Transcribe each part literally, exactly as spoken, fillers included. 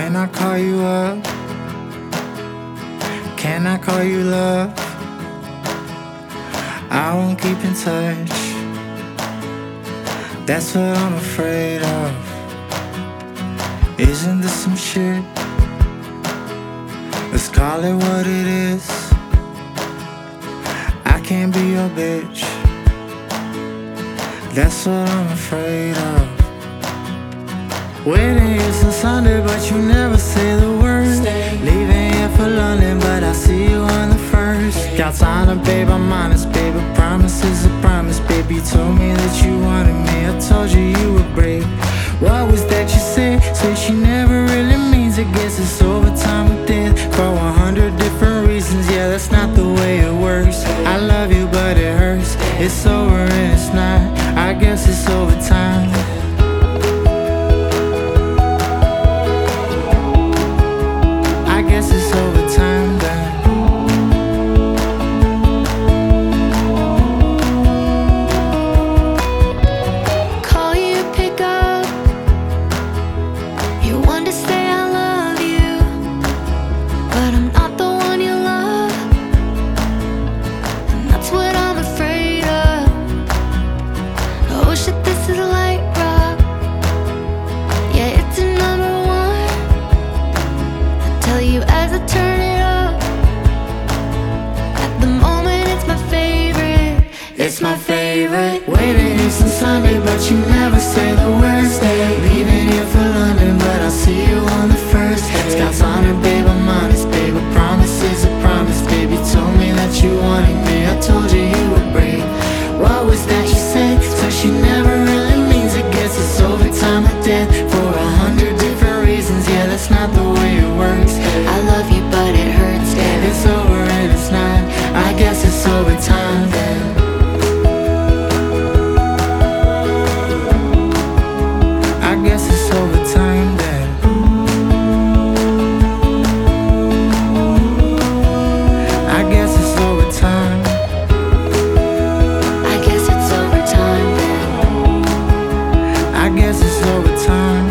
Can I call you up? Can I call you love? I won't keep in touch. That's what I'm afraid of. Isn't this some shit? Let's call it what it is. I can't be your bitch. That's what I'm afraid of. Waiting here till Sunday, but you never say the word. Leaving here for London, but I see you on the first. Got time to babe, I'm honest, baby. Promise is a promise, baby. You told me that you wanted me, I told you you were brave. What was that you said? Said she never really means it. Guess it's over time with death for a hundred different reasons. Yeah, that's not the way it works. I love you, but it hurts. It's over and it's not. I guess it's over time. I guess it's over time then. Call you, pick up. You want to say I love you, but I'm not the one you love, and that's what I'm afraid of. Oh shit, this is light rock. Yeah, it's a number one. I tell you as I turn it up. At the moment it's my favorite. It's my favorite. Waiting here since Sunday, but you never say the word. Stay. Leaving here for London, but I'll see you on the first. Scott's on it, babe, I'm honest, babe. A promise is a promise, baby. Told me that you wanted me, I told you you were brave. What was that you said? So she never really means it. Guess it's over time or death for a hundred different reasons. Yeah, that's not the way it works. I love you, but it hurts. Yeah. It's over and it's not. I guess it's over time then. I guess it's over time then. I guess it's over time. I guess it's over time then. I guess it's over time.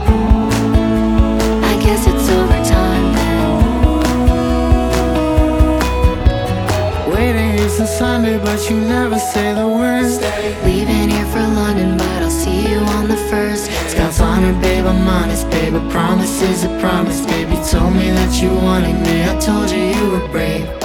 I guess it's over time then. Waiting here since Sunday, but you never say the word. Leaving here for London, but I'll see you on the first. Scott's on it, babe, I'm honest, babe. A promise is a promise, baby. Told me that you wanted me, I told you you were brave.